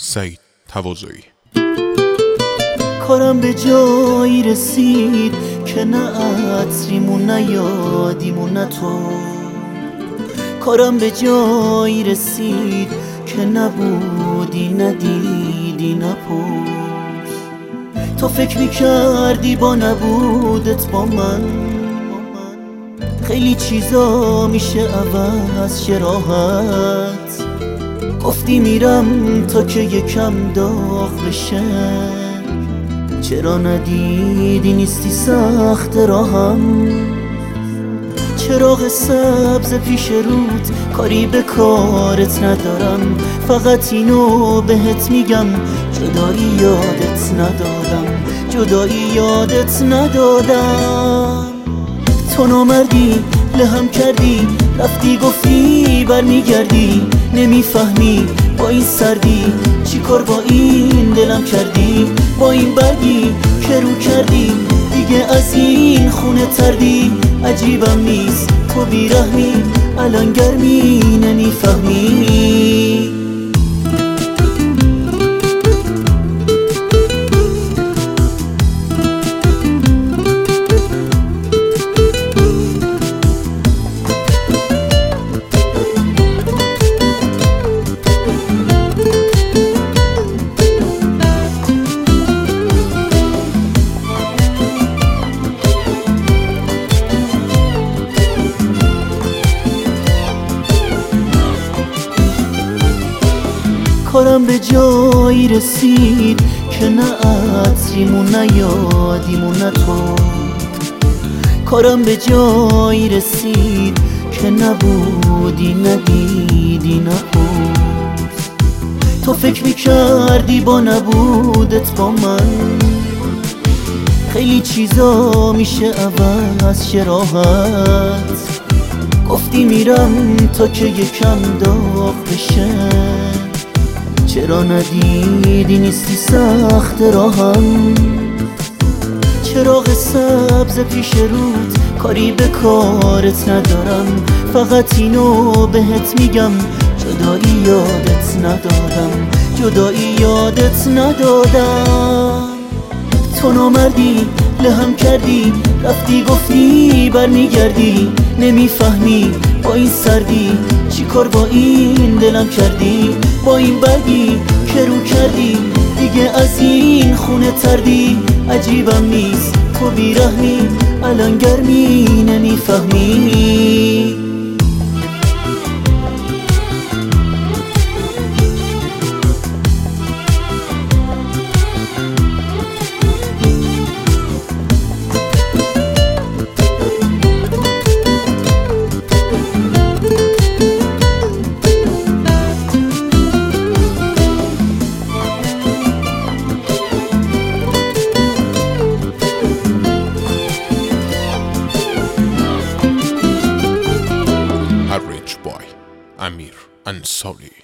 سعید تواضعی. کارم به جایی رسید که نه عطریمون نه یادیمون نه تو. کارم به جایی رسید که نبودی ندیدی نپرس. تو فکر میکردی با نبودت با من خیلی چیزا میشه عوض شه راحت. گفتی میرم تا که یکم داغ بشه، چرا ندیدی نیستی سخت راهم. چراغ سبز پیش رود کاری به کارت ندارم، فقط اینو بهت میگم جدایی یادت ندادم، جدایی یادت ندادم. تو نامردی لهم کردی، رفتی گفتی برمیگردی، نمیفهمی با این سردی چی کار با این دلم کردی. با این برگی که رو کردی دیگه از این خونه تردی. عجیبم نیست تو بیرحمی، الان گرمی نمیفهمی. کارم به جایی رسید که نه عطریمون نه یادیمون نه تو. کارم به جایی رسید که نبودی ندیدی نپرس. تو فکر میکردی با نبودت با من خیلی چیزا میشه عوض شه راحت. گفتی میرم تا که یکم داغ بشه، چرا ندیدی نیستی سخت راهم. چراغ سبز پیش رود کاری به کارت ندارم، فقط اینو بهت میگم جدایی یادت ندادم، جدایی یادت ندادم. تو نامردی لهم کردی، رفتی گفتی برمیگردی، نمیفهمی با این سردی چی کار با این دلم کردی. با این برگی که رو کردی دیگه از این خونه تردی. عجیبم نیست تو بیرحمی، الان گرمی نمیفهمی. امیر انصاری.